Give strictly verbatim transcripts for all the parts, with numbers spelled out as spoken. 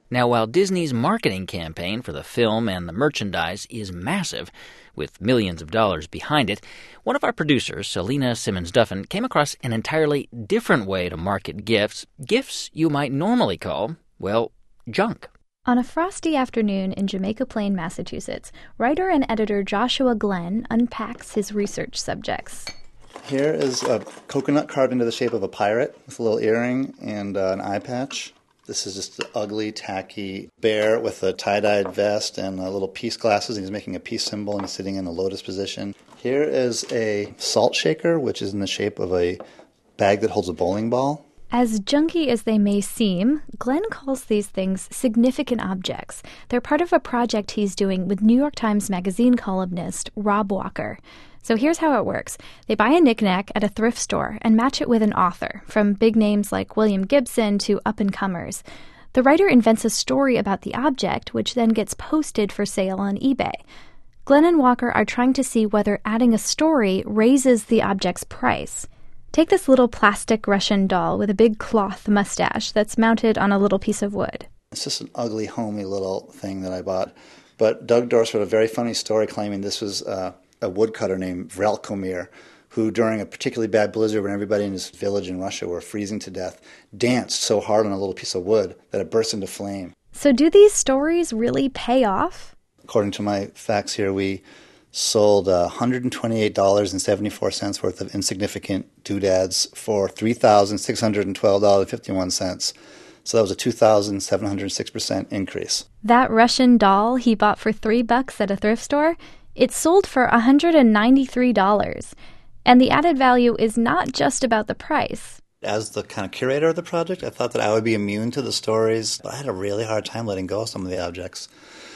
Now, while Disney's marketing campaign for the film and the merchandise is massive, with millions of dollars behind it, one of our producers, Selena Simmons-Duffin, came across an entirely different way to market gifts, gifts you might normally call, well, junk. On a frosty afternoon in Jamaica Plain, Massachusetts, writer and editor Joshua Glenn unpacks his research subjects. Here is a coconut carved into the shape of a pirate with a little earring and uh, an eye patch. This is just an ugly, tacky bear with a tie-dyed vest and a little peace glasses. He's making a peace symbol and he's sitting in a lotus position. Here is a salt shaker, which is in the shape of a bag that holds a bowling ball. As junky as they may seem, Glenn calls these things significant objects. They're part of a project he's doing with New York Times Magazine columnist Rob Walker. So here's how it works. They buy a knickknack at a thrift store and match it with an author, from big names like William Gibson to up-and-comers. The writer invents a story about the object, which then gets posted for sale on eBay. Glenn and Walker are trying to see whether adding a story raises the object's price. Take this little plastic Russian doll with a big cloth mustache that's mounted on a little piece of wood. It's just an ugly, homey little thing that I bought. But Doug Dorse wrote a very funny story claiming this was uh, a woodcutter named Vrelkomir, who during a particularly bad blizzard when everybody in his village in Russia were freezing to death, danced so hard on a little piece of wood that it burst into flame. So do these stories really pay off? According to my facts here, we sold uh, one hundred twenty-eight dollars and seventy-four cents worth of insignificant doodads for three thousand six hundred twelve dollars and fifty-one cents. So that was a two thousand seven hundred six percent increase. That Russian doll he bought for three bucks at a thrift store, it sold for one hundred ninety-three dollars. And the added value is not just about the price. As the kind of curator of the project, I thought that I would be immune to the stories, but I had a really hard time letting go of some of the objects.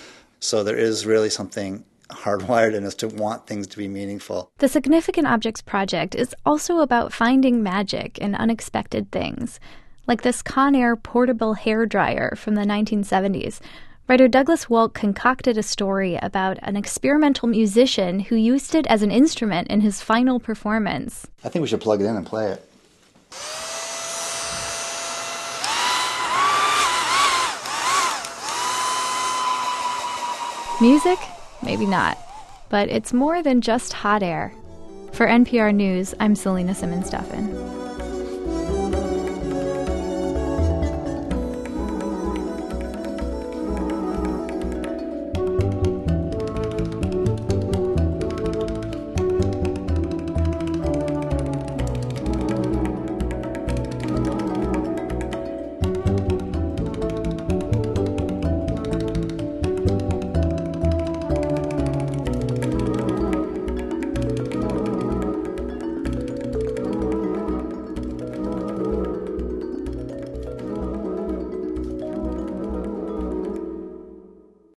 So there is really something hardwired in us to want things to be meaningful. The Significant Objects Project is also about finding magic in unexpected things, like this Conair portable hairdryer from the nineteen seventies. Writer Douglas Wolk concocted a story about an experimental musician who used it as an instrument in his final performance. I think we should plug it in and play it. Music? Maybe not. But it's more than just hot air. For N P R News, I'm Selena Simmons-Duffin.